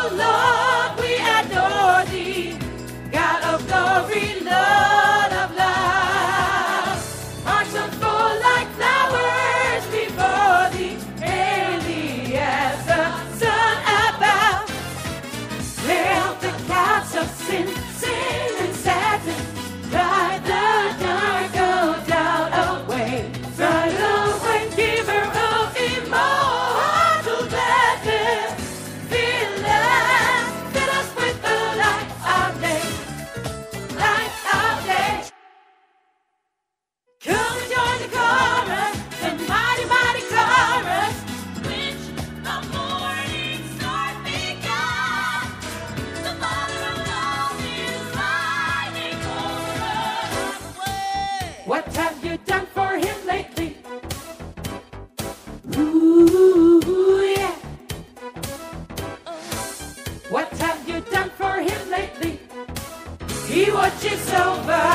Lord, we adore thee, God of glory, Lord of love. Hearts unfold like flowers before thee, daily as the sun above. Clear out the clouds of sin, sin and sadness, drive the dark of doubt away, drive away, giver of immortal gladness. Fill us with the light of day, light of day. Come and join the chorus, the mighty, mighty chorus, which the morning star began. The Father of love is riding over us. What have you done for him lately? Ooh, yeah. What have you done for him lately? He watches over